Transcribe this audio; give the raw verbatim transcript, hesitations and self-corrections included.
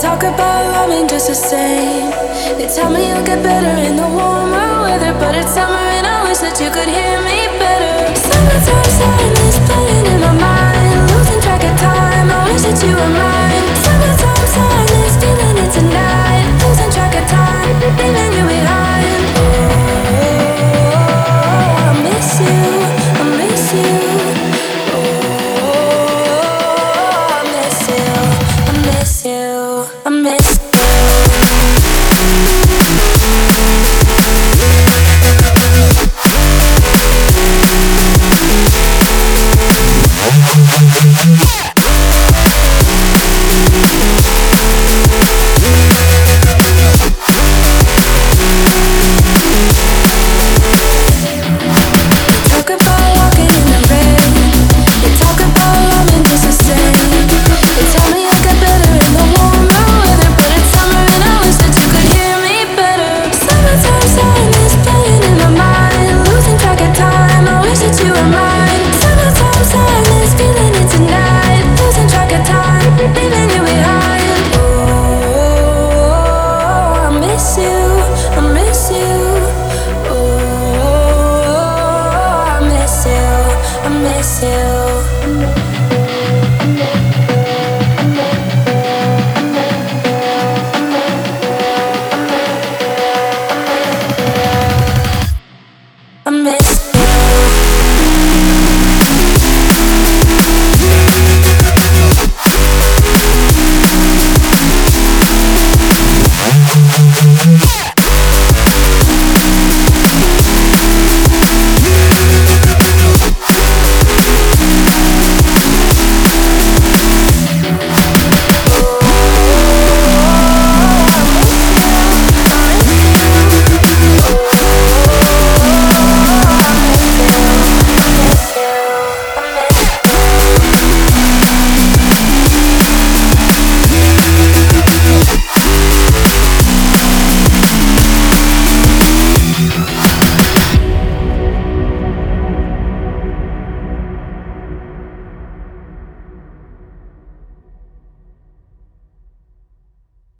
talk about loving just the same. They tell me you'll get better in the warmer weather, but it's summer and I wish that you could hear me better. Summertime sadness playing in my mind, losing track of time. I wish that you were mine.